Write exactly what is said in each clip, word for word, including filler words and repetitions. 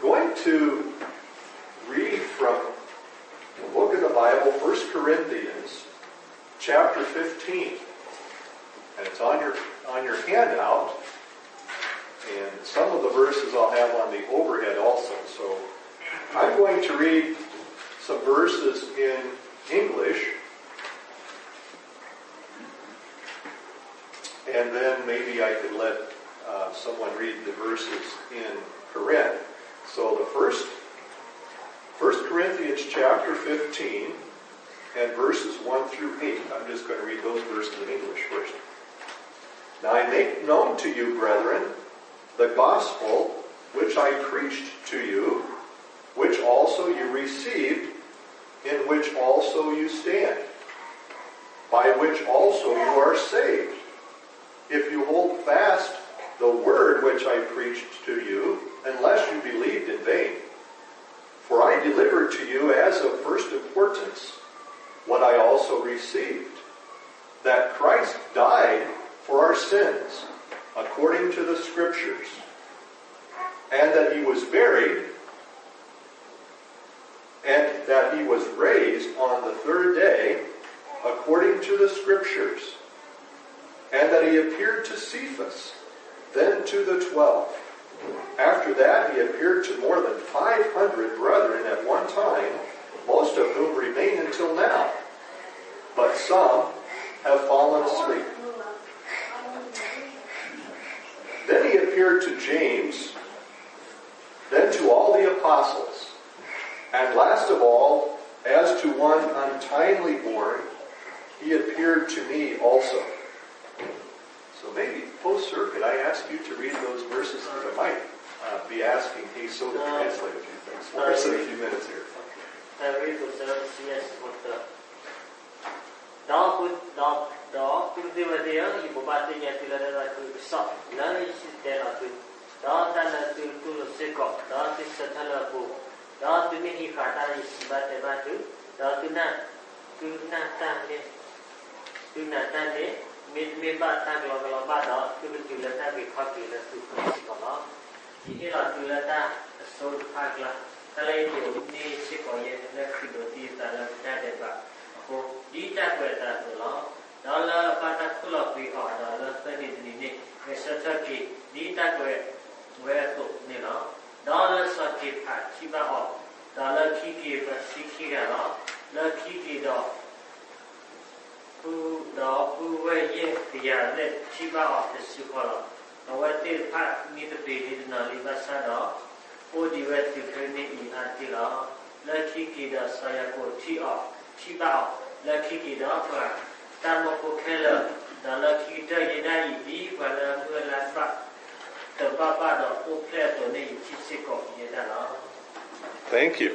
going to read from the book of the Bible, First Corinthians, chapter fifteen. And it's on your on your handout. And some of the verses I'll have on the overhead also. So I'm going to read some verses in English. And then maybe I could let uh, someone read the verses in Korean. So the first, First Corinthians chapter fifteen and verses one through eight. I'm just going to read those verses in English first. Now I make known to you, brethren, the gospel which I preached to you, which also you received, in which also you stand, by which also you are saved, if you hold fast the word which I preached to you, unless you believed in vain. For I delivered to you as of first importance what I also received, that Christ died for our sins, according to the Scriptures, and that he was buried, and that he was raised on the third day, according to the Scriptures, and that he appeared to Cephas, then to the twelve. After that, he appeared to more than five hundred brethren at one time, most of whom remain until now, but some have fallen asleep. Then he appeared to James, then to all the apostles, and last of all, as to one untimely born, he appeared to me also. So maybe post-circuit, I ask you to read those verses, and I might uh, be asking Heiso to translate a few things for us in a few minutes here. I read the yes, what the dog with dog dog to the video, you go back to get to stop. None is there to dog and to the second, dog is a telephone, dog to me he kata is but about to dog to not to not stand to not stand it. Mid mid ba ta lo lo ba đó cứ được chịu ta bị khó chịu là sự không có nó chỉ cái là chịu ta số khác là ta lấy điều đi sẽ có gì là khi đầu tiên ta là ta để vào cô đi ta về ta từ đó đó là ba ta cứ lo bị họ đó là ta đi đi đi về sau sau khi đi ta về về tụ này nó đó là sau khi phải khi ba họ đó là khi kia và khi kia đó là khi kia đóผู้ดอกผู้เว่ยเย่ที่ยาเล็ชีบ้าออกเป็นสุขละเอาไว้ที่พระมีตปีนิดนาลีบัสดาผู้ดีเวทีเคยมีอีอาทิละและขี้กีดาสายโกที่ออกชีบ้าออกและขี้กีดาเพื่อตามมาโคเคลแต่ละขี้ได้ยังได้อีดีกว่าละเมื่อละบ้าแต่บ้าบ้าดอกผู้แพร่ตัวนี้ที่สิกอกยังได้ละ Thank you.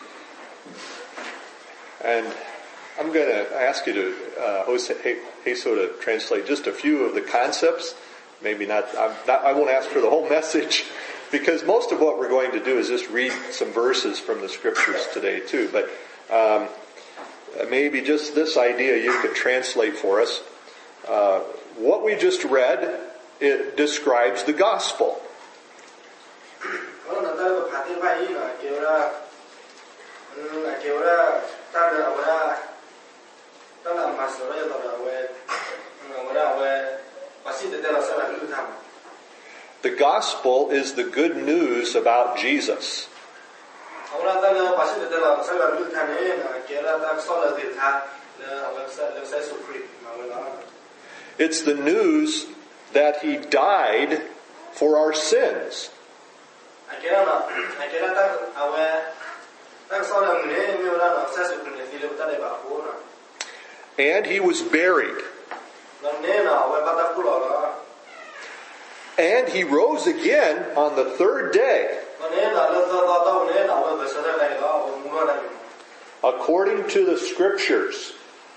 And I'm going to ask you to, uh, Heiso, to translate just a few of the concepts. Maybe not, I'm not, I won't ask for the whole message, because most of what we're going to do is just read some verses from the Scriptures today too. But um, maybe just this idea you could translate for us. Uh, what we just read, it describes the gospel. The gospel is the good news about Jesus. It's the news that he died for our sins. And he was buried. And he rose again on the third day, according to the Scriptures.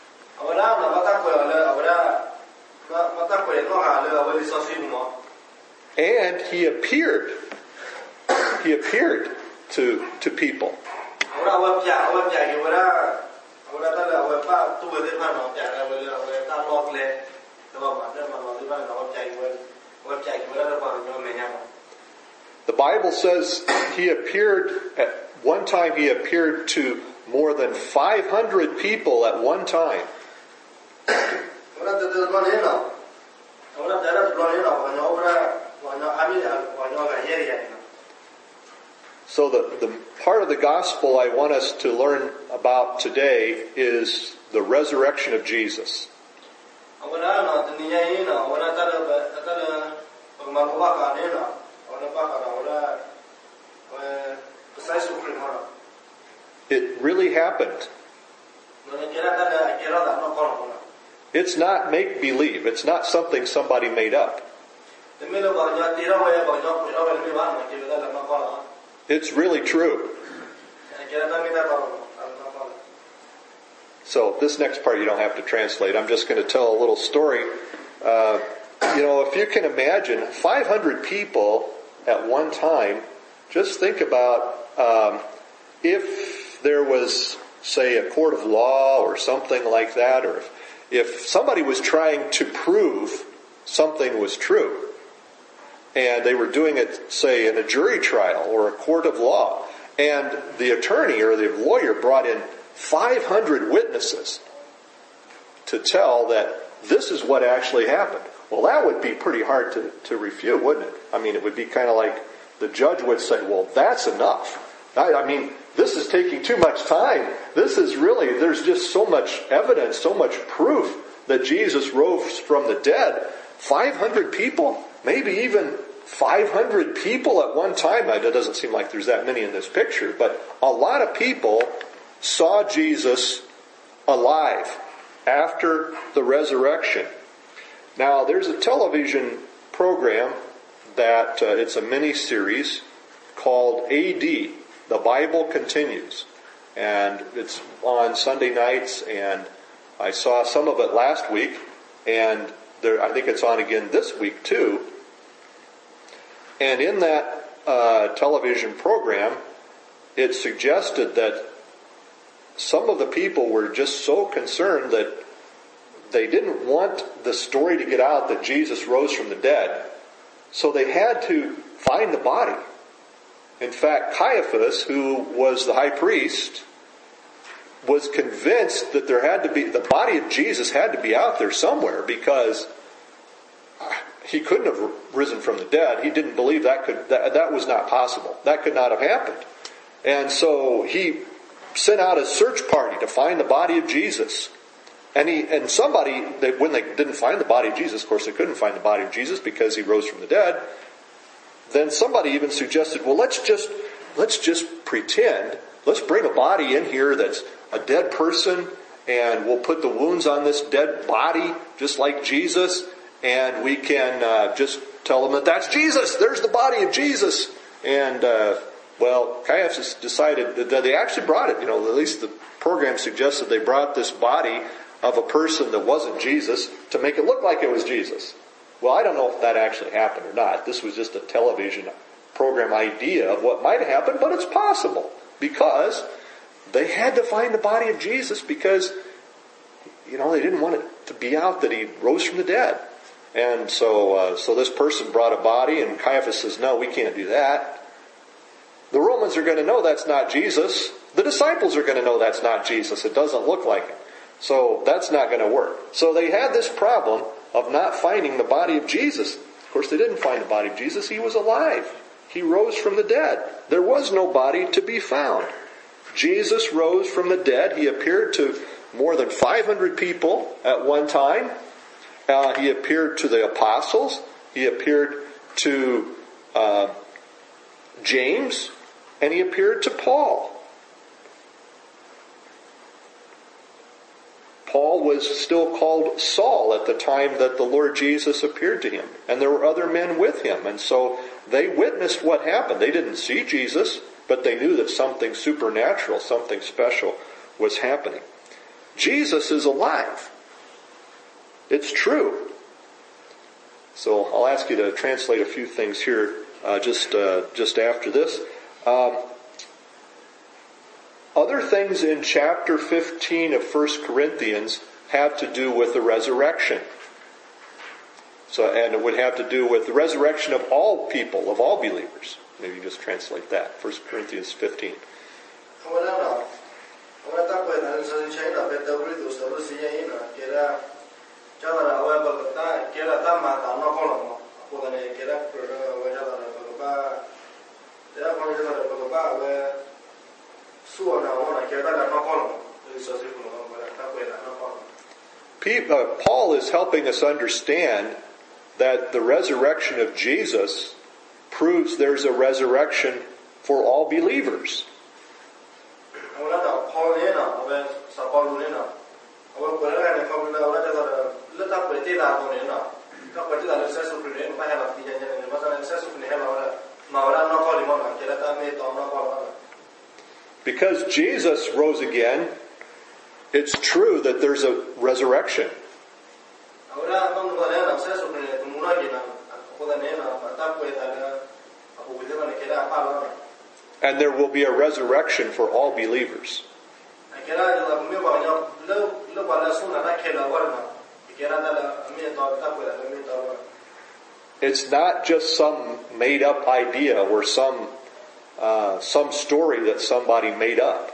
And he appeared. He appeared to, to people. The Bible says he appeared, at one time he appeared to more than five hundred people at one time. So the, the part of the gospel I want us to learn about today is the resurrection of Jesus. It really happened. It's not make-believe. It's not something somebody made up. It's really true. So this next part you don't have to translate. I'm just going to tell a little story. Uh, you know, if you can imagine five hundred people at one time, just think about um, if there was, say, a court of law or something like that, or if, if somebody was trying to prove something was true, and they were doing it, say, in a jury trial or a court of law, and the attorney or the lawyer brought in five hundred witnesses to tell that this is what actually happened. Well, that would be pretty hard to, to refute, wouldn't it? I mean, it would be kind of like the judge would say, well, that's enough. I, I mean, this is taking too much time. This is really, there's just so much evidence, so much proof that Jesus rose from the dead. five hundred people, maybe even five hundred people at one time. It doesn't seem like there's that many in this picture, but a lot of people saw Jesus alive after the resurrection. Now, there's a television program that uh, it's a mini-series called A D, The Bible Continues. And it's on Sunday nights, and I saw some of it last week, and there, I think it's on again this week too. And in that uh, television program, it suggested that some of the people were just so concerned that they didn't want the story to get out that Jesus rose from the dead. So they had to find the body. In fact, Caiaphas, who was the high priest, was convinced that there had to be, the body of Jesus had to be out there somewhere, because he couldn't have risen from the dead. He didn't believe that could, that, that was not possible. That could not have happened. And so he sent out a search party to find the body of Jesus. And he, and somebody, they, when they didn't find the body of Jesus, of course they couldn't find the body of Jesus because he rose from the dead. Then somebody even suggested, well, let's just, let's just pretend, let's bring a body in here that's a dead person, and we'll put the wounds on this dead body, just like Jesus, and we can uh, just tell them that that's Jesus. There's the body of Jesus. And, uh, well, Caiaphas decided that they actually brought it. You know, at least the program suggested they brought this body of a person that wasn't Jesus to make it look like it was Jesus. Well, I don't know if that actually happened or not. This was just a television program idea of what might have happened, but it's possible, because they had to find the body of Jesus, because, you know, they didn't want it to be out that he rose from the dead. And so, uh, so this person brought a body, and Caiaphas says, no, we can't do that. The Romans are going to know that's not Jesus. The disciples are going to know that's not Jesus. It doesn't look like it. So that's not going to work. So they had this problem of not finding the body of Jesus. Of course, they didn't find the body of Jesus. He was alive. He rose from the dead. There was no body to be found. Jesus rose from the dead. He appeared to more than five hundred people at one time. Uh, he appeared to the apostles. He appeared to uh, James. And he appeared to Paul. Paul was still called Saul at the time that the Lord Jesus appeared to him. And there were other men with him. And so they witnessed what happened. They didn't see Jesus, but they knew that something supernatural, something special was happening. Jesus is alive. It's true. So I'll ask you to translate a few things here uh, just uh, just after this. Um, other things in chapter fifteen of First Corinthians have to do with the resurrection. So, and it would have to do with the resurrection of all people, of all believers. maybe just translate that. First Corinthians fifteen. Paul is helping us understand that the resurrection of Jesus proves there's a resurrection for all believers. Because Jesus rose again, it's true that there's a resurrection. And there will be a resurrection for all believers. It's not just some made up idea or some uh, some story that somebody made up.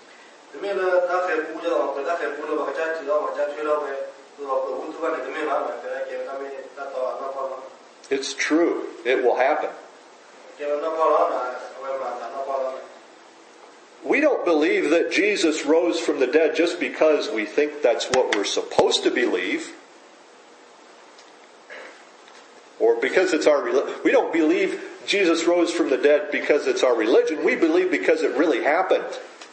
It's true. It will happen. We don't believe that Jesus rose from the dead just because we think that's what we're supposed to believe. Or because it's our religion. We don't believe Jesus rose from the dead because it's our religion. We believe because it really happened.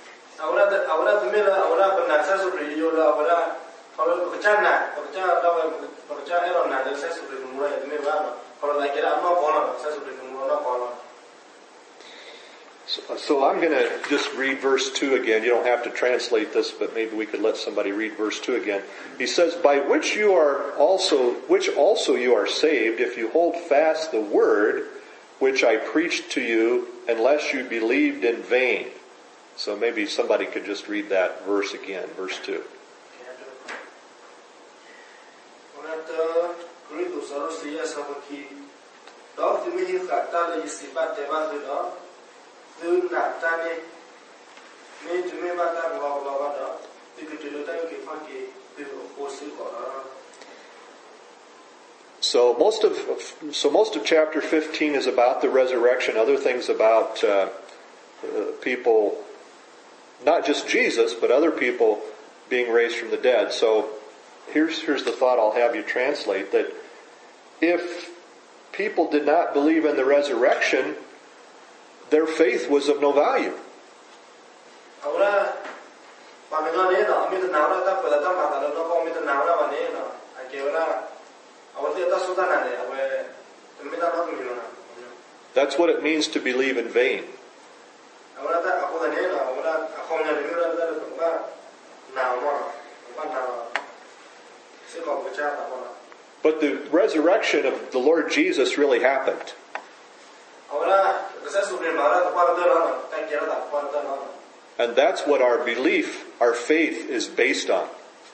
So, so I'm going to just read verse two again. You don't have to translate this, but maybe we could let somebody read verse two again. He says, by which you are also, which also you are saved, if you hold fast the word which I preached to you, unless you believed in vain. So maybe somebody could just read that verse again, verse two. So most of so most of chapter fifteen is about the resurrection. Other things about uh, uh, people, not just Jesus, but other people being raised from the dead. So here's here's the thought I'll have you translate, that if people did not believe in the resurrection, their faith was of no value. That's what it means to believe in vain. But the resurrection of the Lord Jesus really happened. And that's what our belief, our faith is based on.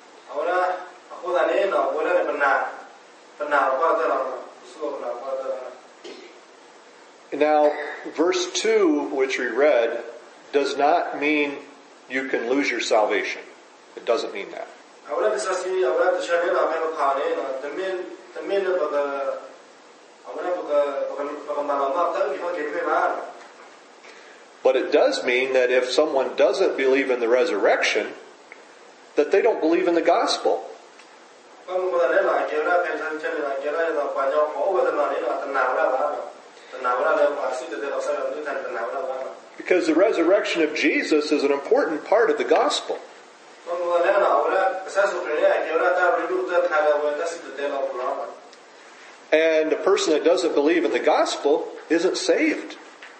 Now, verse two, which we read, does not mean you can lose your salvation. It doesn't mean that. But it does mean that if someone doesn't believe in the resurrection, that they don't believe in the gospel. Because the resurrection of Jesus is an important part of the gospel. And a person that doesn't believe in the gospel isn't saved.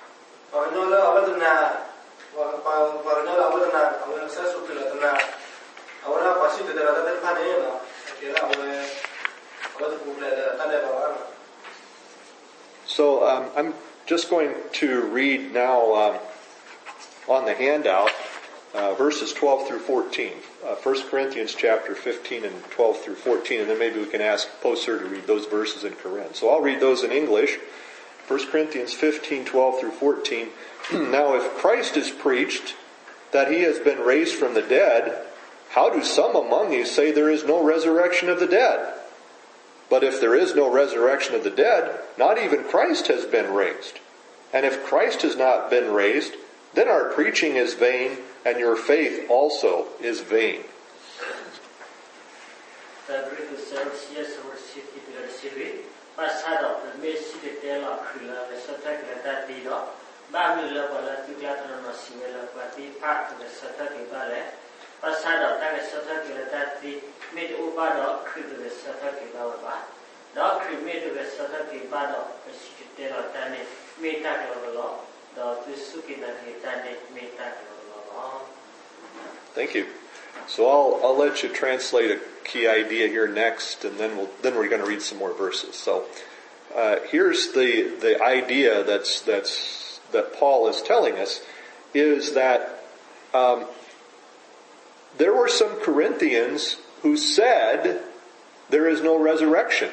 So um, I'm just going to read now um, on the handout uh, verses twelve through fourteen. Uh, First Corinthians chapter fifteen and twelve through fourteen, and then maybe we can ask Poser to read those verses in Korean. So I'll read those in English, First Corinthians fifteen, twelve through fourteen. Now if Christ is preached that he has been raised from the dead, how do some among you say there is no resurrection of the dead? But if there is no resurrection of the dead, not even Christ has been raised. And if Christ has not been raised, then our preaching is vain, and your faith also is vain. Thank you. So I'll I'll let you translate a key idea here next, and then we'll then we're going to read some more verses. So uh, here's the the idea that's that's that Paul is telling us is that um, there were some Corinthians who said there is no resurrection.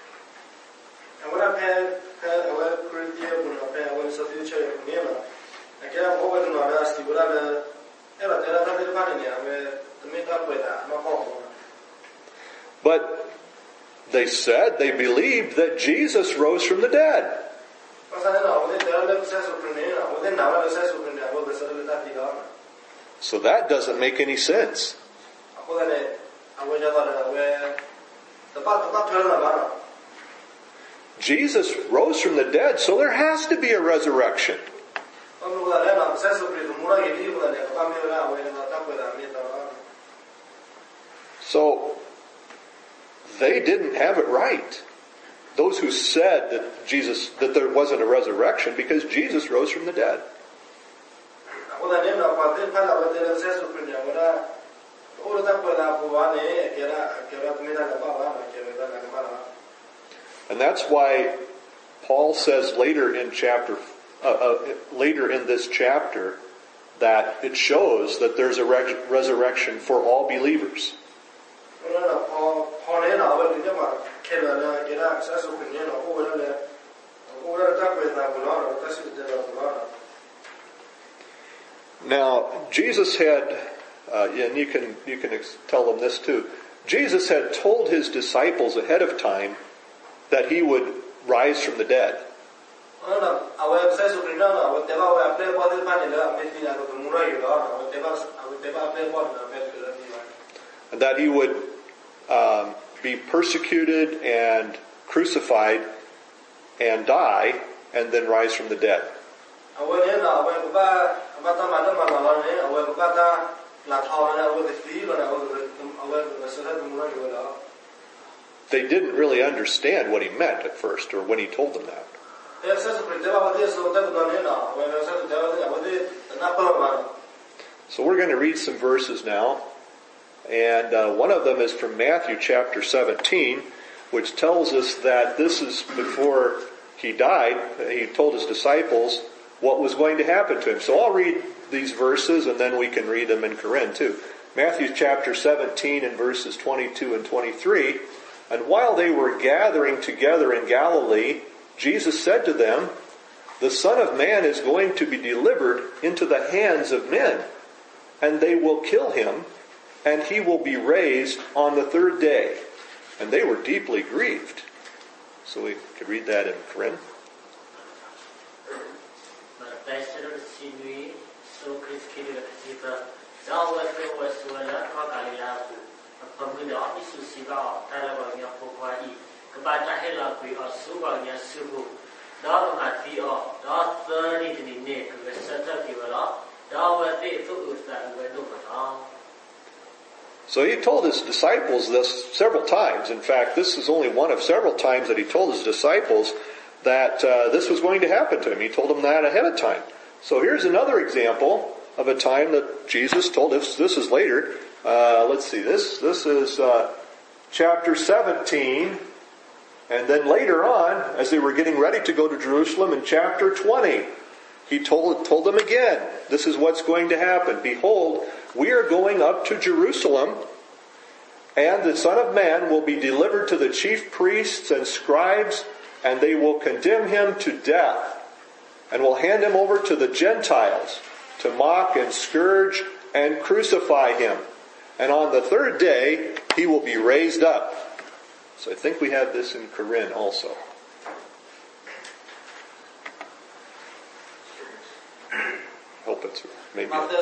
But they said they believed that Jesus rose from the dead. So that doesn't make any sense. Jesus rose from the dead, so there has to be a resurrection. So they didn't have it right. Those who said that Jesus that there wasn't a resurrection because Jesus rose from the dead. And that's why Paul says later in chapter uh, uh, later in this chapter that it shows that there's a re- resurrection for all believers. Now, Jesus had, uh, and you can you can ex- tell them this too. Jesus had told his disciples ahead of time that he would rise from the dead. And that he would um, be persecuted and crucified and die and then rise from the dead. They didn't really understand what he meant at first, or when he told them that. So we're going to read some verses now, and uh, one of them is from Matthew chapter seventeen, which tells us that this is before he died. He told his disciples what was going to happen to him. So I'll read these verses, and then we can read them in Korean too. Matthew chapter seventeen and verses twenty-two and twenty-three. And while they were gathering together in Galilee, Jesus said to them, "The Son of Man is going to be delivered into the hands of men, and they will kill him, and he will be raised on the third day." And they were deeply grieved. So we could read that in Korean. So he told his disciples this several times. In fact, this is only one of several times that he told his disciples that uh, this was going to happen to him. He told them that ahead of time. So here's another example of a time that Jesus told us. This is later. Uh, let's see. This this is uh, chapter seventeen. And then later on, as they were getting ready to go to Jerusalem in chapter twenty, he told, told them again, this is what's going to happen. Behold, we are going up to Jerusalem, and the Son of Man will be delivered to the chief priests and scribes, and they will condemn him to death, and will hand him over to the Gentiles to mock and scourge and crucify him. And on the third day, he will be raised up. So I think we have this in Corinth also. Hope it's maybe. Okay.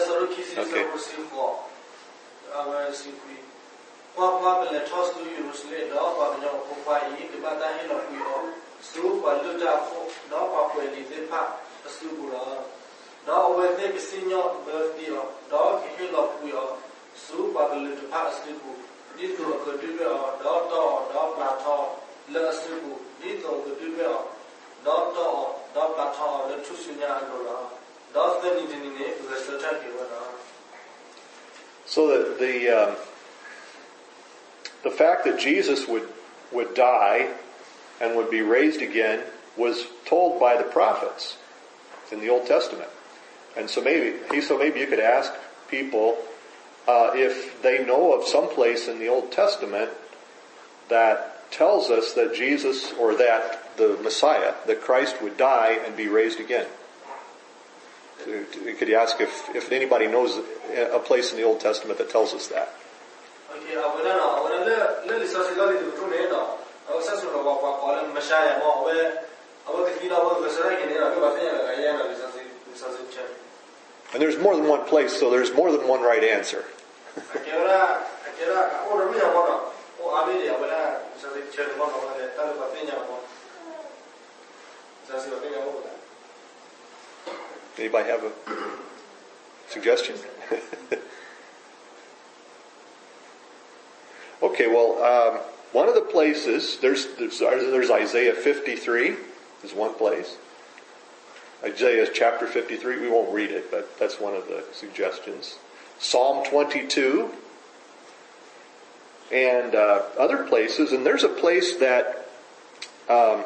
So the the, um, the fact that Jesus would would die and would be raised again was told by the prophets in the Old Testament, and so maybe so maybe you could ask people uh, if they know of some place in the Old Testament that tells us that Jesus or that the Messiah, that Christ, would die and be raised again. Could you ask if, if anybody knows a place in the Old Testament that tells us that? And there's more than one place, so there's more than one right answer. Anybody have a suggestion? Okay, well, um, one of the places, there's, there's there's Isaiah fifty-three, is one place. Isaiah chapter fifty-three, we won't read it, but that's one of the suggestions. Psalm twenty-two, and uh, other places, and there's a place that um,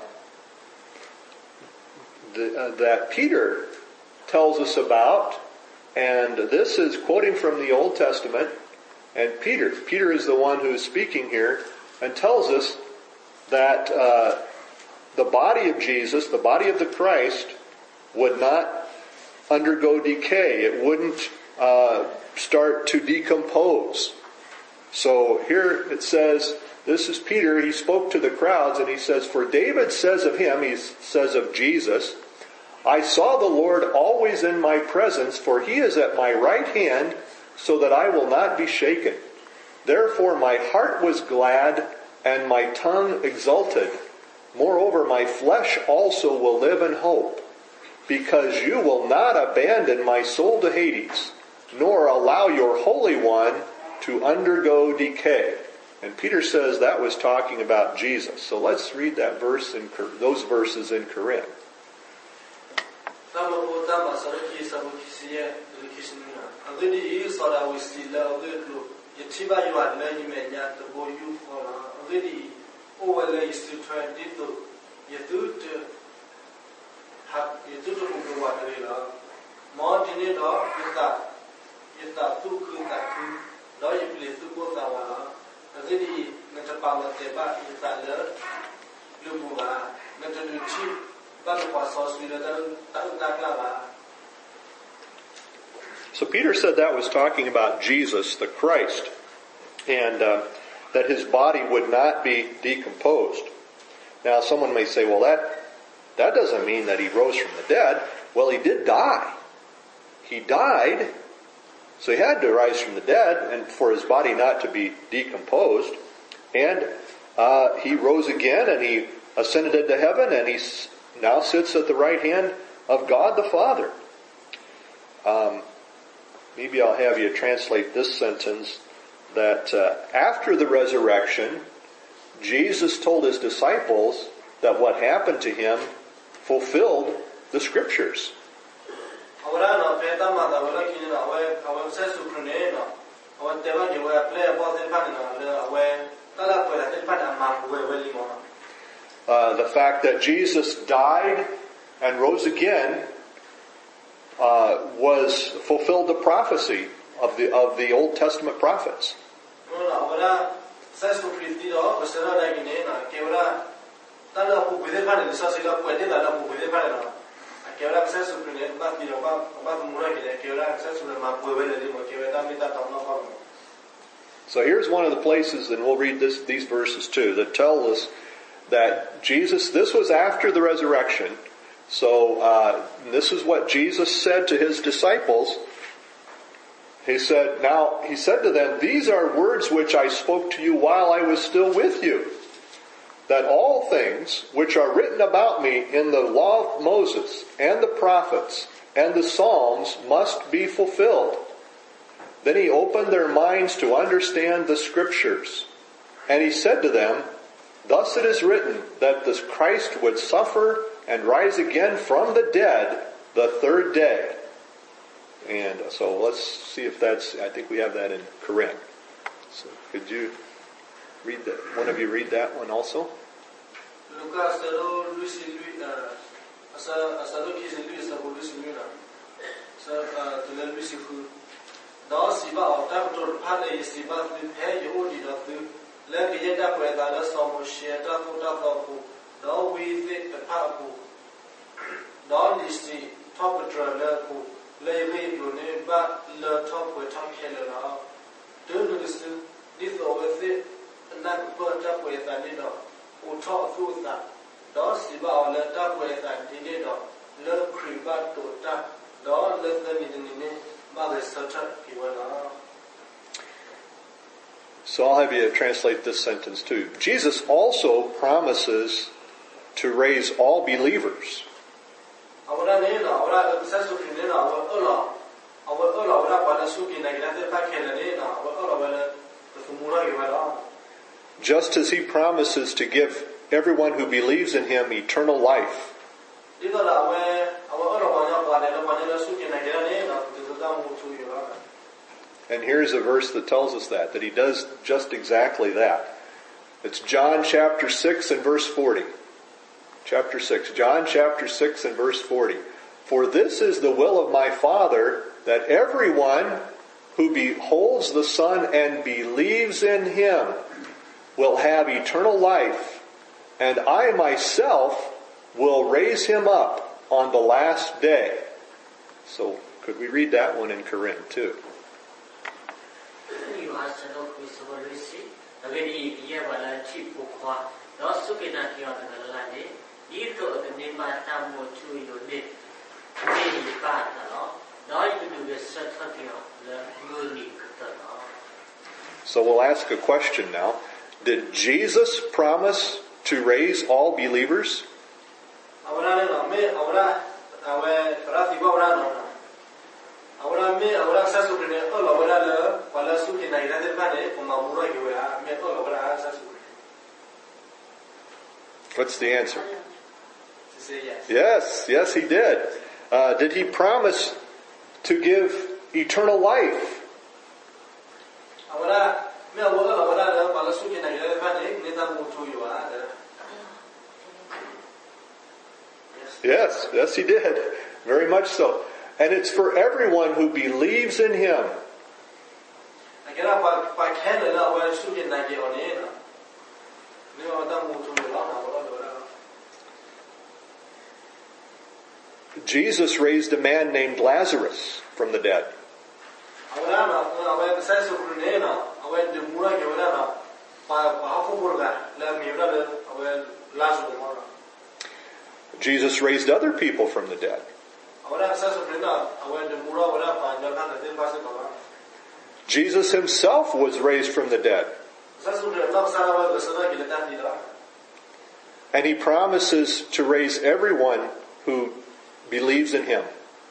the, uh, that Peter tells us about, and this is quoting from the Old Testament, and Peter, Peter is the one who is speaking here, and tells us that uh, the body of Jesus, the body of the Christ, would not undergo decay. It wouldn't uh, start to decompose. So here it says, this is Peter, he spoke to the crowds, and he says, for David says of him, he says of Jesus, I saw the Lord always in my presence, for he is at my right hand, so that I will not be shaken. Therefore my heart was glad, and my tongue exulted. Moreover, my flesh also will live in hope, because you will not abandon my soul to Hades, nor allow your Holy One to undergo decay. And Peter says that was talking about Jesus. So let's read that verse in those verses in Corinth. So Peter said that was talking about Jesus, the Christ, and uh, that his body would not be decomposed. Now someone may say, well, that that doesn't mean that he rose from the dead. Well, he did die. He died, so he had to rise from the dead, and for his body not to be decomposed. And uh, he rose again, and he ascended into heaven, and he now sits at the right hand of God the Father. Um, maybe I'll have you translate this sentence, that uh, after the resurrection, Jesus told his disciples that what happened to him fulfilled the Scriptures. Uh, the fact that Jesus died and rose again uh, was fulfilled the prophecy of the of the Old Testament prophets. Tala po pwede pa rin sa sila pwede tala po pwede pa rin na. Kaya wala access to rin ba tiro ba ba mura kaya kaya wala access to ma pwede rin mo kaya ta mita ta na pa. So here's one of the places, and we'll read this, these verses too, that tell us that Jesus, this was after the resurrection. So uh, this is what Jesus said to his disciples. He said, now, he said to them, these are words which I spoke to you while I was still with you, that all things which are written about me in the law of Moses and the prophets and the Psalms must be fulfilled. Then he opened their minds to understand the scriptures. And he said to them, thus it is written that this Christ would suffer and rise again from the dead the third day. And so let's see if that's, I think we have that in Corinth. So could you read that? One of you read that one also? Lucas tero Luis Luis asa asa Luis Luis asa Luis Luis na. Sa tele Luis fu. Da si ba ta to pa le si ba tu phe yo di da tu. Le ke ya ta pwe ta la so mo she ta to ta to fu. Da we fit the pa fu. Da li si top tra le fu. Le me bro ne ba le top pwe ta phe le la. Do no this this over it na ko ta pwe ta ni no. O top fu ta. Da si ba le ta pwe ta ni ni do. Le kri ba to ta. Da le ta ni ni ni. So I'll have you translate this sentence too. Jesus also promises to raise all believers. Just as he promises to give everyone who believes in him eternal life. And here's a verse that tells us that, that he does just exactly that. It's John chapter six and verse forty. Chapter six. John chapter six and verse forty. For this is the will of my Father, that everyone who beholds the Son and believes in him will have eternal life, and I myself will raise him up on the last day. So, could we read that one in Corinth too? So we'll ask a question now. Did Jesus promise to raise all believers? What's the answer? Yes, yes he did. Uh, did he promise to give eternal life? Yes, yes he did. Very much so. And it's for everyone who believes in him. Jesus raised a man named Lazarus from the dead. Jesus raised other people from the dead. Jesus himself was raised from the dead. And he promises to raise everyone who believes in him.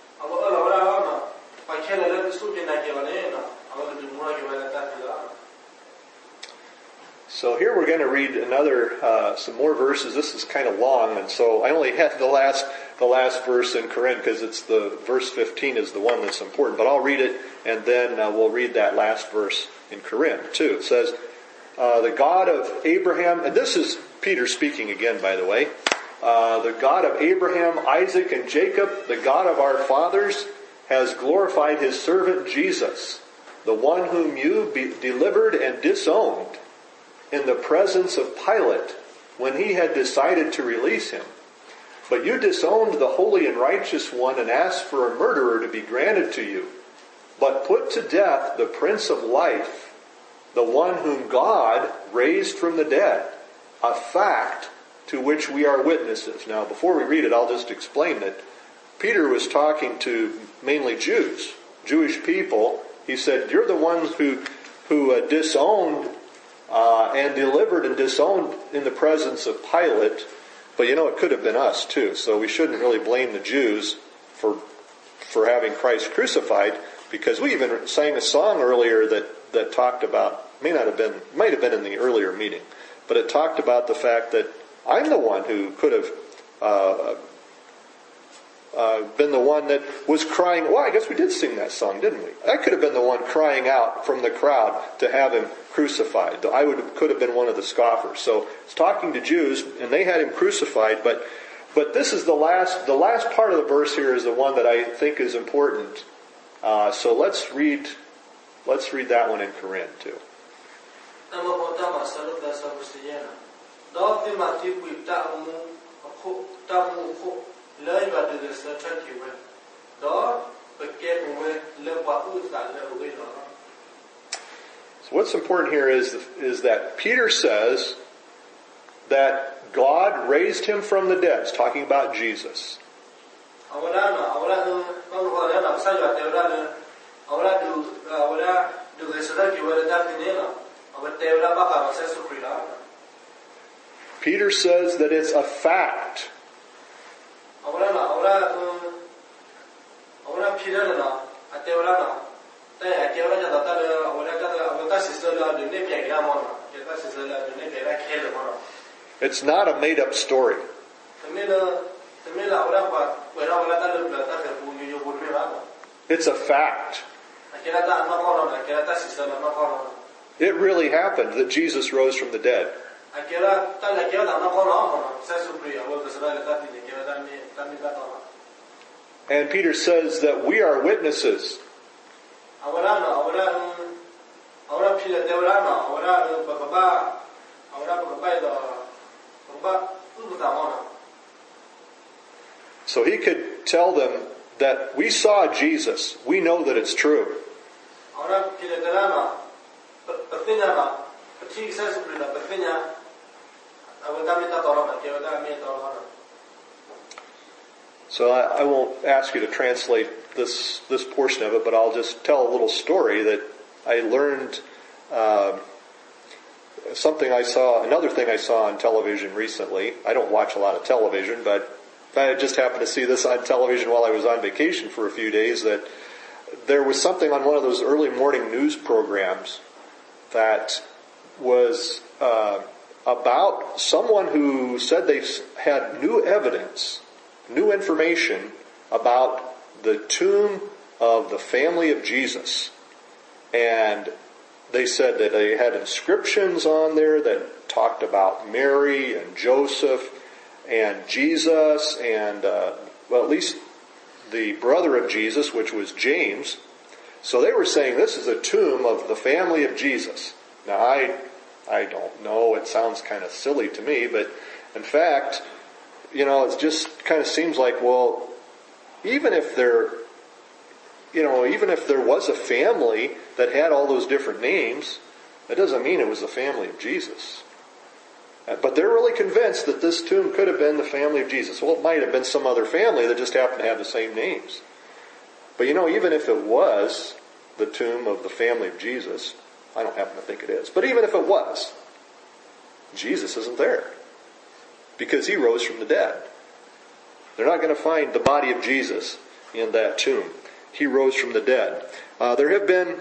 So here we're going to read another, uh, some more verses. This is kind of long, and so I only had the last, the last verse in Corinth because it's the verse fifteen is the one that's important. But I'll read it, and then uh, we'll read that last verse in Corinth too. It says, uh, "The God of Abraham," and this is Peter speaking again, by the way. Uh, "the God of Abraham, Isaac, and Jacob, the God of our fathers, has glorified his servant Jesus, the one whom you be delivered and disowned in the presence of Pilate, when he had decided to release him. But you disowned the holy and righteous one and asked for a murderer to be granted to you. But put to death the Prince of Life, the one whom God raised from the dead, a fact to which we are witnesses. Now, before we read it, I'll just explain that Peter was talking to mainly Jews, Jewish people. He said, you're the ones who, who uh, disowned uh, and delivered and disowned in the presence of Pilate. But you know, it could have been us too. So we shouldn't really blame the Jews for for having Christ crucified, because we even sang a song earlier that, that talked about, may not have been, might have been in the earlier meeting, but it talked about the fact that I'm the one who could have uh, uh, been the one that was crying. Well, I guess we did sing that song, didn't we? I could have been the one crying out from the crowd to have him crucified. I would could have been one of the scoffers. So it's talking to Jews, and they had him crucified. But but this is the last the last part of the verse here is the one that I think is important. Uh, so let's read let's read that one in Korean too. So what's important here is, is that Peter says that God raised him from the dead. It's talking about Jesus. Peter says that it's a fact. It's not a made-up story. It's a fact. It really happened that Jesus rose from the dead. And Peter says that we are witnesses. So he could tell them that we saw Jesus. We know that it's true. So I, I won't ask you to translate this this portion of it, but I'll just tell a little story that I learned. Uh, something I saw, another thing I saw on television recently. I don't watch a lot of television, but I just happened to see this on television while I was on vacation for a few days, that there was something on one of those early morning news programs that was uh, about someone who said they had new evidence, new information about the tomb of the family of Jesus. And they said that they had inscriptions on there that talked about Mary and Joseph and Jesus and, uh, well, at least the brother of Jesus, which was James. So they were saying this is a tomb of the family of Jesus. Now, I I don't know. It sounds kind of silly to me, but in fact, you know, it just kind of seems like, well, even if there, you know, even if there was a family that had all those different names, that doesn't mean it was the family of Jesus. But they're really convinced that this tomb could have been the family of Jesus. Well, it might have been some other family that just happened to have the same names. But you know, even if it was the tomb of the family of Jesus, I don't happen to think it is, but even if it was, Jesus isn't there, because he rose from the dead. They're not going to find the body of Jesus in that tomb. He rose from the dead. Uh, there have been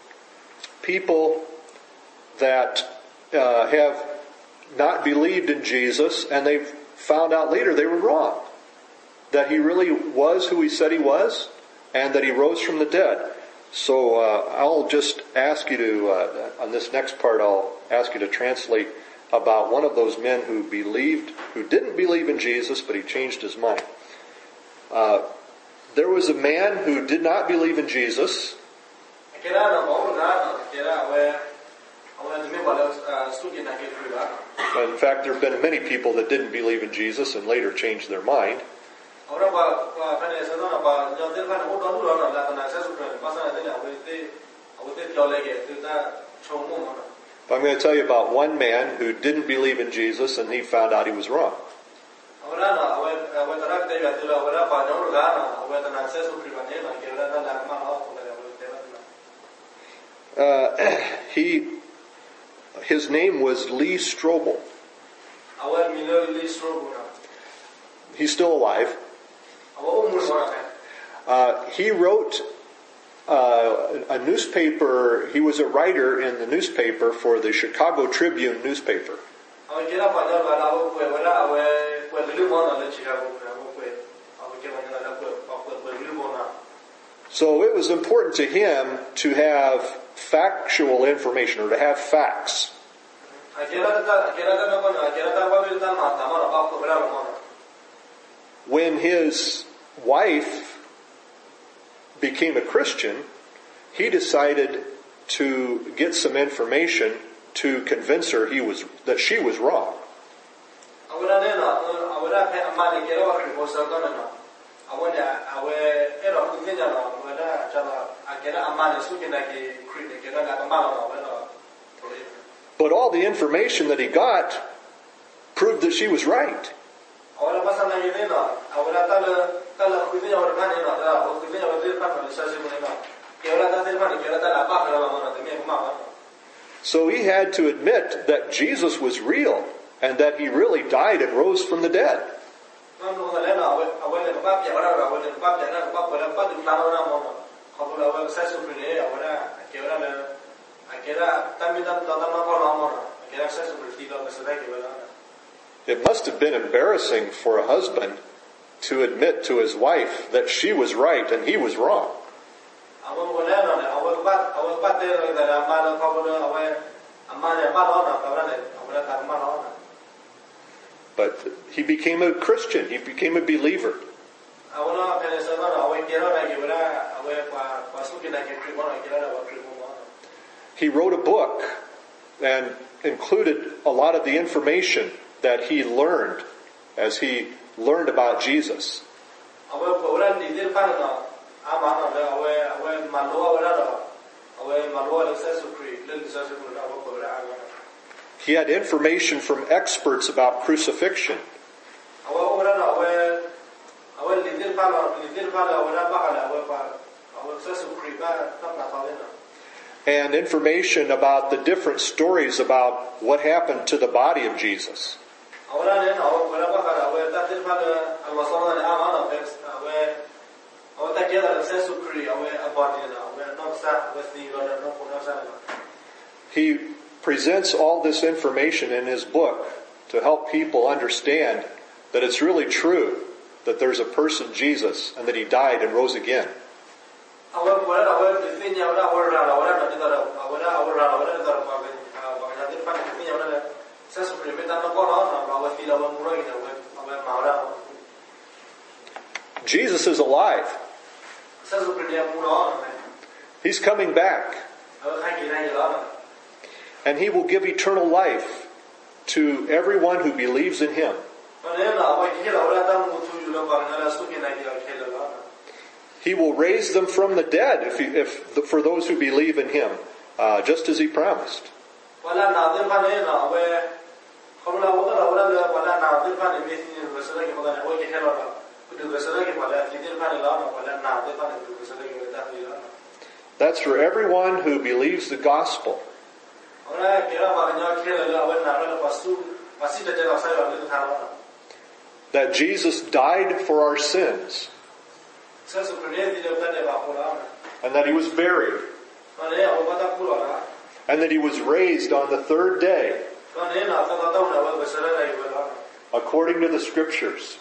people that uh, have not believed in Jesus, and they've found out later they were wrong. That he really was who he said he was, and that he rose from the dead. So uh, I'll just ask you to, uh, on this next part, I'll ask you to translate about one of those men who believed, who didn't believe in Jesus, but he changed his mind. Uh, there was a man who did not believe in Jesus. In fact, there have been many people that didn't believe in Jesus and later changed their mind. I'm going to tell you about one man who didn't believe in Jesus and he found out he was wrong. Uh, he, his name was Lee Strobel. He's still alive. Uh, he wrote uh, a newspaper. He was a writer in the newspaper for the Chicago Tribune newspaper. So it was important to him to have factual information, or to have facts. When his wife became a Christian, he decided to get some information to convince her he was that she was wrong. But all the information that he got proved that she was right. So he had to admit that Jesus was real and that he really died and rose from the dead. It must have been embarrassing for a husband to admit to his wife that she was right and he was wrong. But he became a Christian. He became a believer. He wrote a book and included a lot of the information that he learned as he learned about Jesus. He had information from experts about crucifixion. And information about the different stories about what happened to the body of Jesus. He presents all this information in his book to help people understand that it's really true that there's a person, Jesus, and that he died and rose again. Jesus is alive. He's coming back. And he will give eternal life to everyone who believes in him. He will raise them from the dead if, he, if the, for those who believe in him, uh, just as he promised. That's for everyone who believes the gospel. That Jesus died for our sins. And that he was buried. And that he was raised on the third day. According to the scriptures.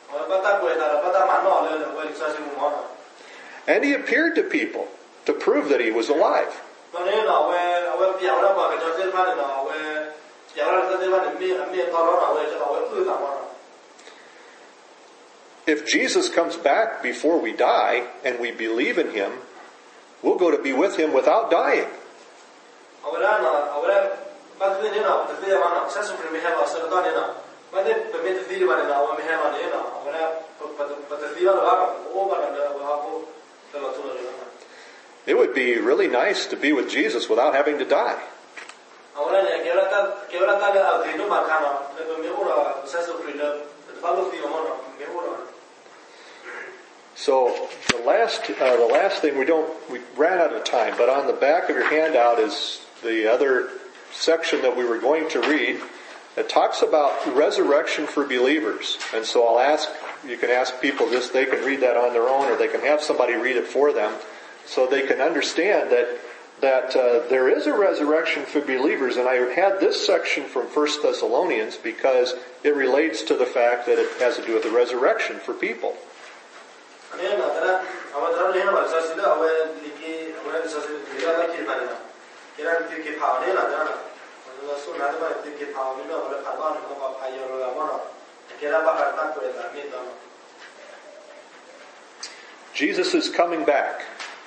And he appeared to people to prove that he was alive. If Jesus comes back before we die and we believe in him, we'll go to be with him without dying. Ahora no, ahora va que no, te digo no, se hace primero va a ser todo no. Va de permite decir va no, va mejor no, ahora para te digo lo va o para no va ko te lo tulo no. It would be really nice to be with Jesus without having to die. Ahora ne que ahora está que ahora está al reino marcano, le me ora se hace primero, va lo digo no, me ora. So the last uh, the last thing we don't we ran out of time, but on the back of your handout is the other section that we were going to read. It talks about resurrection for believers, and so I'll ask you can ask people this they can read that on their own, or they can have somebody read it for them, so they can understand that that uh, there is a resurrection for believers. And I had this section from First Thessalonians because it relates to the fact that it has to do with the resurrection for people. Jesus is coming back.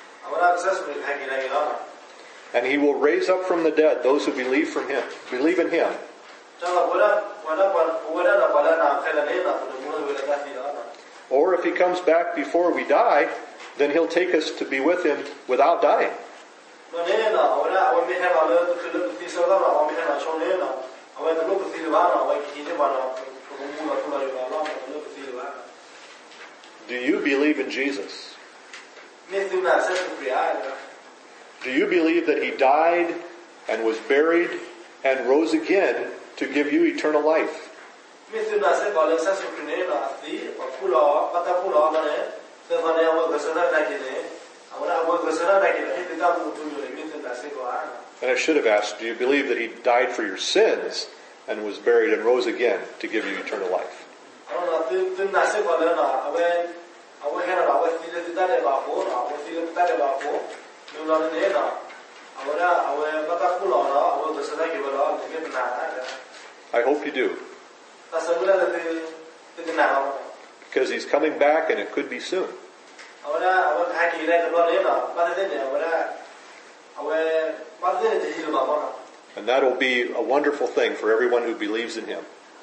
And he will raise up from the dead those who believe from him, believe in him. Or if he comes back before we die, then he'll take us to be with him without dying. Do you believe in Jesus? Do you believe that he died and was buried and rose again to give you eternal life? And I should have asked, do you believe that he died for your sins and was buried and rose again to give you eternal life? I hope you do. Because he's coming back and it could be soon. And that'll be a wonderful thing for everyone who believes in him.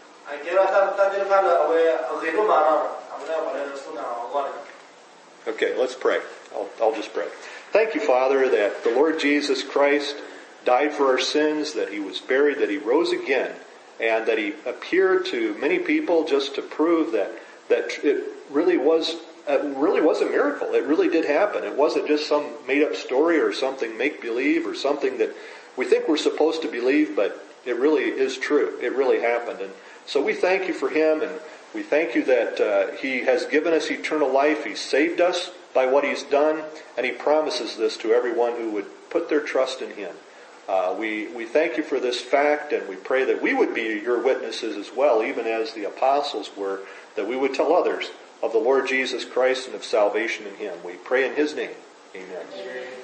Okay, let's pray. I'll, I'll just pray. Thank you, Father, that the Lord Jesus Christ died for our sins, that he was buried, that he rose again, and that he appeared to many people just to prove that that it really was it really was a miracle. It really did happen. It wasn't just some made-up story or something make-believe or something that we think we're supposed to believe, but it really is true. It really happened. And so we thank you for him, and we thank you that uh, he has given us eternal life. He saved us by what he's done, and he promises this to everyone who would put their trust in him. Uh, we, we thank you for this fact, and we pray that we would be your witnesses as well, even as the apostles were, that we would tell others of the Lord Jesus Christ and of salvation in him. We pray in his name. Amen. Amen.